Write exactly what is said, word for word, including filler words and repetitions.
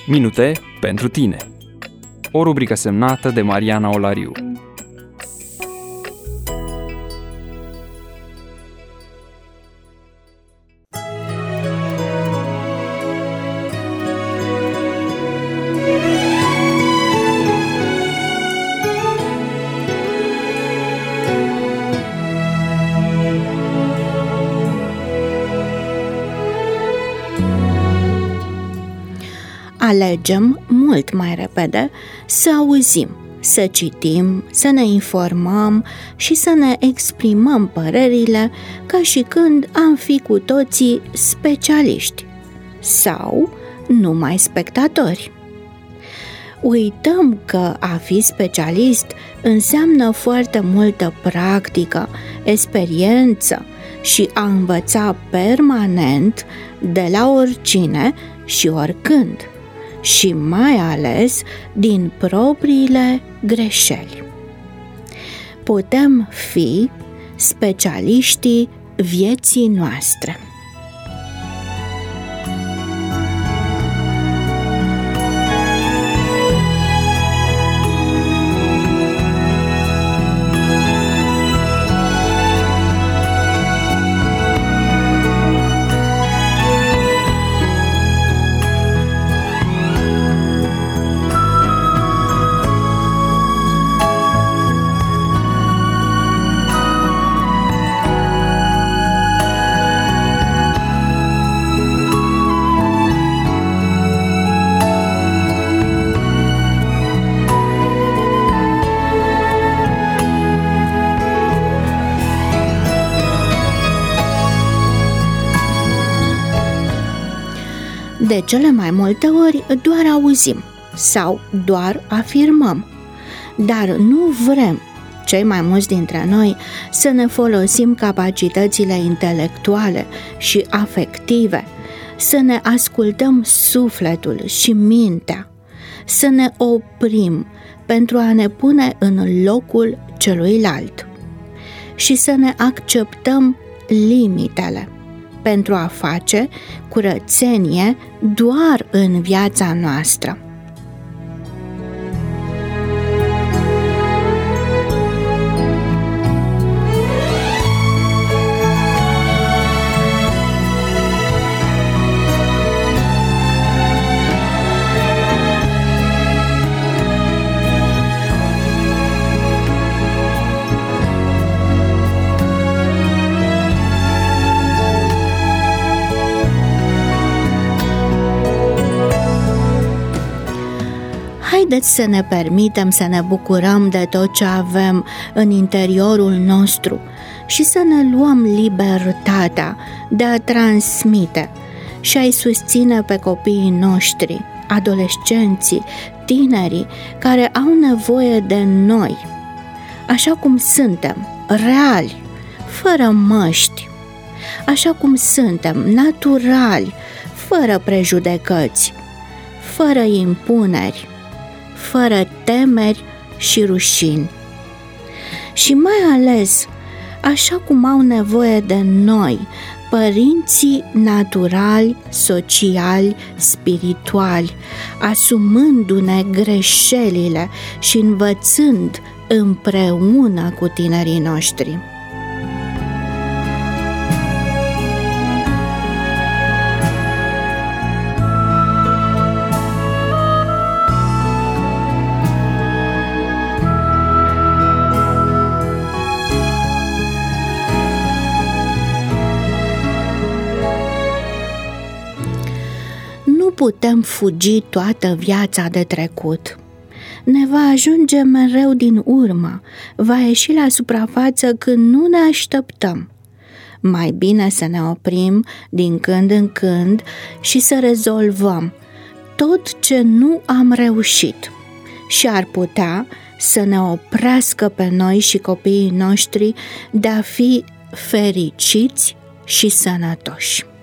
Minute pentru tine. O rubrică semnată de Mariana Olariu. Alegem mult mai repede să auzim, să citim, să ne informăm și să ne exprimăm părerile ca și când am fi cu toții specialiști sau numai spectatori. Uităm că a fi specialist înseamnă foarte multă practică, experiență și a învăța permanent de la oricine și oricând. Și mai ales din propriile greșeli. Putem fi specialiștii vieții noastre. De cele mai multe ori doar auzim sau doar afirmăm, dar nu vrem, cei mai mulți dintre noi, să ne folosim capacitățile intelectuale și afective, să ne ascultăm sufletul și mintea, să ne oprim pentru a ne pune în locul celuilalt și să ne acceptăm limitele pentru a face curățenie doar în viața noastră. Haideți să ne permitem să ne bucurăm de tot ce avem în interiorul nostru și să ne luăm libertatea de a transmite și a-i susține pe copiii noștri, adolescenții, tinerii care au nevoie de noi, așa cum suntem, reali, fără măști, așa cum suntem, naturali, fără prejudecăți, fără impuneri, fără temeri și rușini. Și mai ales, așa cum au nevoie de noi, părinții naturali, sociali, spirituali, asumându-ne greșelile și învățând împreună cu tinerii noștri. Nu putem fugi toată viața de trecut. Ne va ajunge mereu din urmă, va ieși la suprafață când nu ne așteptăm. Mai bine să ne oprim din când în când și să rezolvăm tot ce nu am reușit și ar putea să ne oprească pe noi și copiii noștri de a fi fericiți și sănătoși.